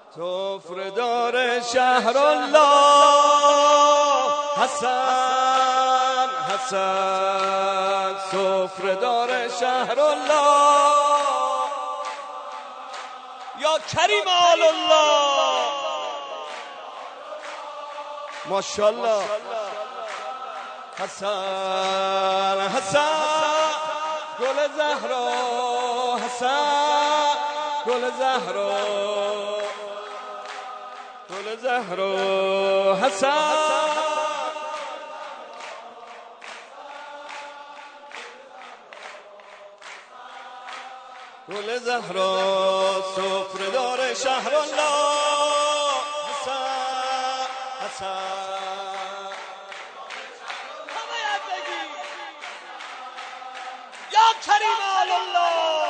سفره‌دار شهر الله حسن حسن، سفره‌دار شهر الله یا کریم آل الله. ماشاءالله. حسن حسن گل زهرا، حسن گل زهرا، گل زهرا، حسن گل زهرا، سفره‌دار شهر الله حسن حسن. یا کریم آل الله.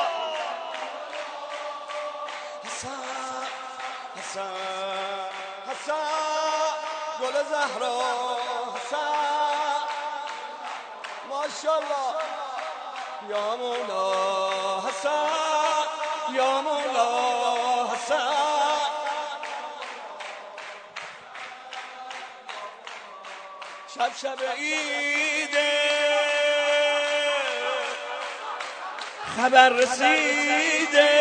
حسن حسن حسن گل زهرا، حسن ماشاءالله. یا مولا حسن، یا مولا حسن. شب شب عیده خبر رسیده،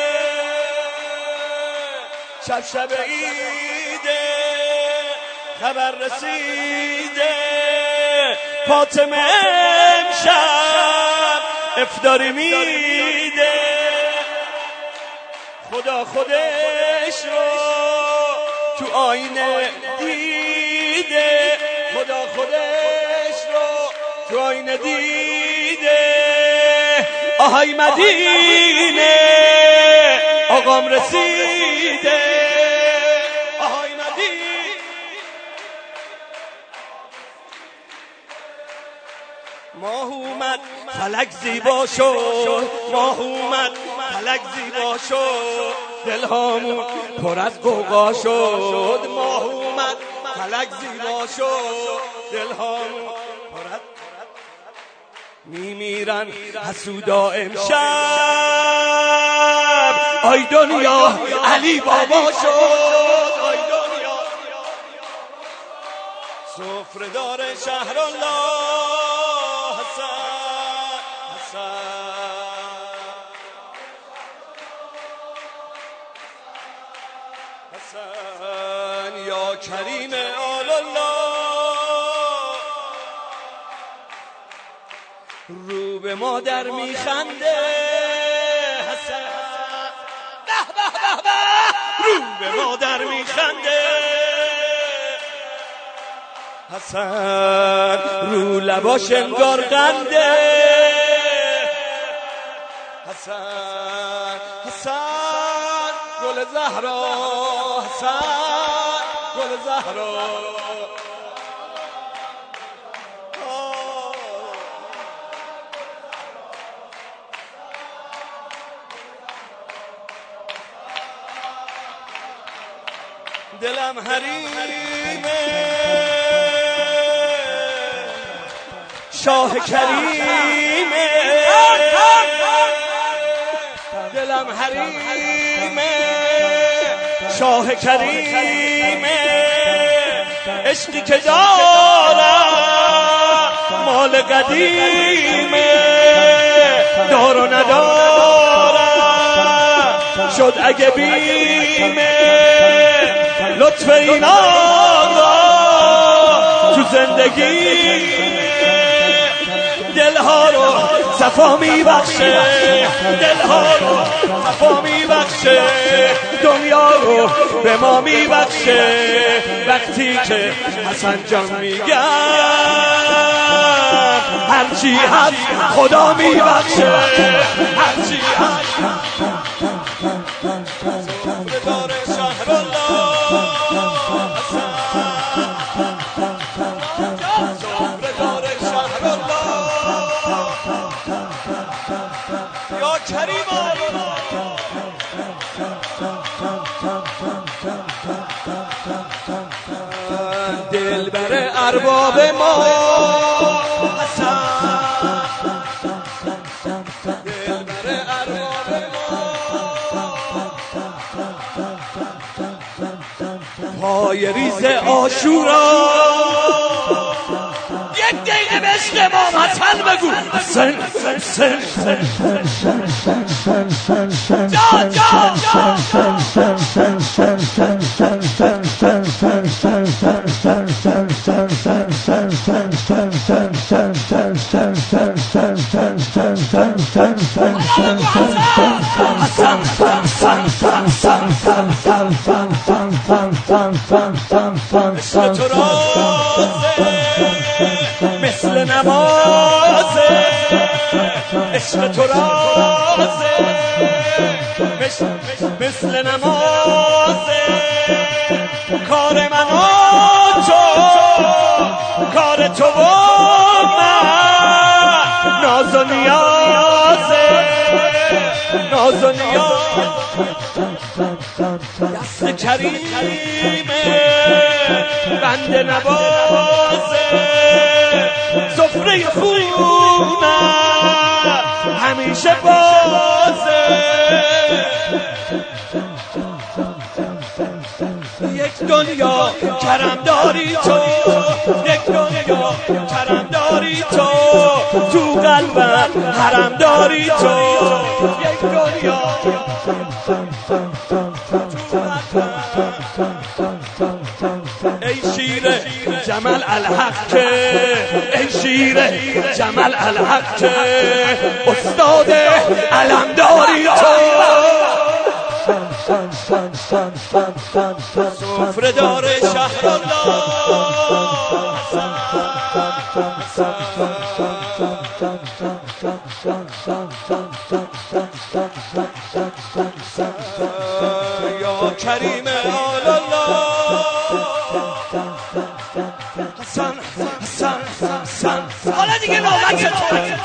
شب شب عیده خبر رسیده. فاطمه امشب افطاری میده، خدا خودش رو تو آینه دیده، خدا خودش رو تو آینه دیده. آهای مدینه آقام رسیده، آهای مدینه. ماه اومد فلک زیبا شد، ماه اومد فلک زیبا شد، دلهامون پر از غوغا شد. ماه اومد فلک زیبا شد، دلهامون پر از میمیرن حسودا امشب. آی دنیا علی بابا شد، آی دنیا. سفره‌دار شهر الله حسن حسن حسن. یا کریم آل الله. رو به مادر میخنده حسن، به به به به. رو به مادر میخنده حسن، رو لباش انگار قنده حسن حسن. گل زهرا، حسن گل زهرا. دلم حریمه شاه کریمه، دلم حریمه شاه کریمه. عشقی که دارم مال قدیمه، دار و ندارم شد اگه بیمه. لطف این آقا تو زندگی دلها رو صفا میبخشه، دلها رو صفا میبخشه، دنیا رو به ما میبخشه. وقتی که حسن جان میگم هرچی هست خدا میبخشه، هرچی هست. سفره‌دار شهر الله سفره‌دار شهر الله یا کریم آل الله. دلبر ارباب ما حسن، دلبر ارباب ما مای ریز عاشورا یک دقیقه به عشق امام حسن بگو حسن حسن جا جا مثل نمازه عشق تو رازه مثل نمازه کار من و تو کار تو و من ناز و نیازه ناز و نیاز دست کریمه بنده نوازه سفره خونه همیشه بازه یک دنیا کرم داری تو یک دنیا کرم داری تو تو قلبم حرم داری تو یک دنیا ای شیر جمال الحق که ای شیر جمال الحق که استاد علمداری تو سفره دار شهر الله یا کریم آل الله حسن حسن حسن حالا دیگه نوبت تو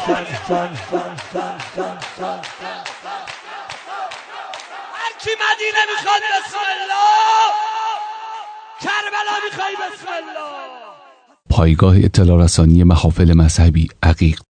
هر کی مدینه میخواد بسم الله کربلا میخوای بسم الله. پایگاه اطلاع رسانی محافل مذهبی عقیق